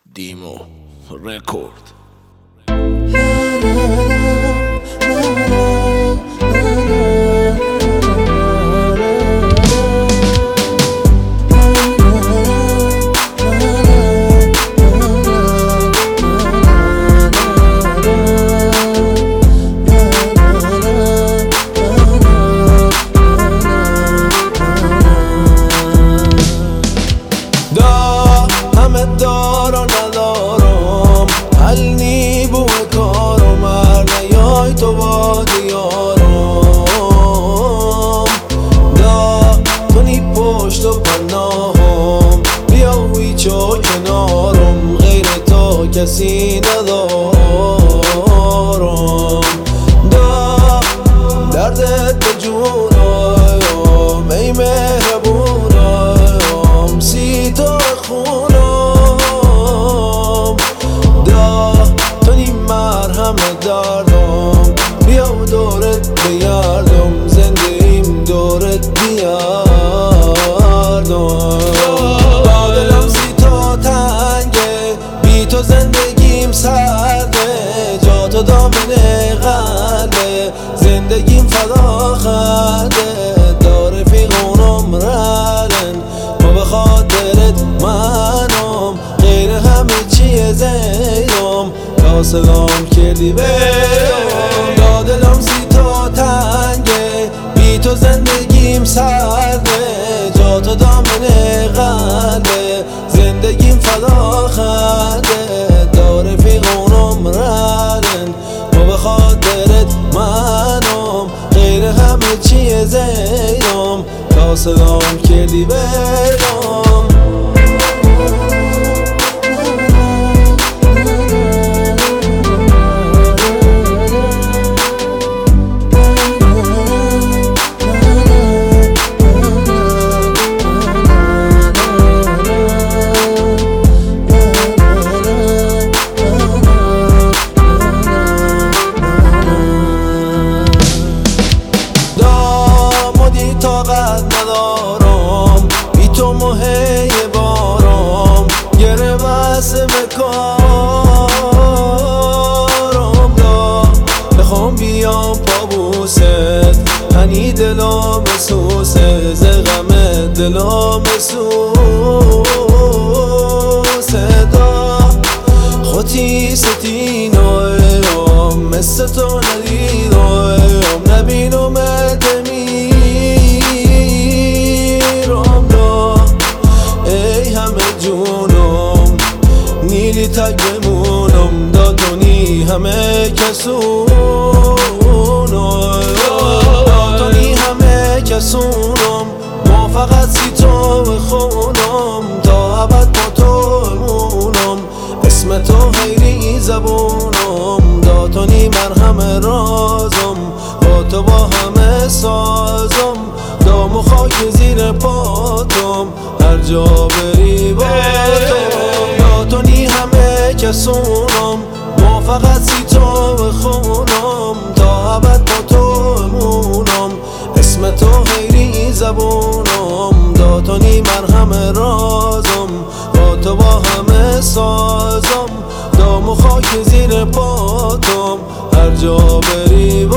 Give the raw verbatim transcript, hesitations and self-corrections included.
دیمو رکورد. دارم ندارم حل نی بو کارم هر نیای تو با دیارم دا کنی پشت و پناهم بیاوی چو کنارم غیر تو کسی ندارم دا دردت به جونم ای مهربونم سی تو خونم دردم بیا و دورت بیاردم زندگیم دورت بیاردم با دلم سی تا تنگه بی تو زندگیم سرده جا تو دامنه قلبه زندگیم فدا خرده دار رفیقونم رلن ما به خاطرت منم غیر همه چیه زیدم تا سلام کردی برم دا دلم سی تا تنگه بی تو زندگیم سرده جا تو دامنه قلبه زندگیم فدا خرده دار رفیقونم رلن ما به خاطرت منم غیر همه چیه زیدم تا سلام کردی برم طاقت ندارم بی تو مهی بارم گره بسته به کارم دا بخوام بیام پابوست هنی دلم سوسه ز غم دلم سوسه دا خودی ستینایم مثل تو ندیدم نبینم نیلی تک بمونم دادونی همه کسونم دادونی همه کسونم ما فقط سی تو بخونم تا ابد با تو بمونم اسم تو خیلی زبونم دادونی مرهم رازم با تو با همه سازم دام و خاک زیر پاتم هر جا بری با تو نی همه کسونم ما فقط سی تو بخونم تا ابد با تو بمونم اسم تو خیلی زبونم داتونی مرهم رازم با تو با همه سازم دام و خاک زیر پاتم هر جا بری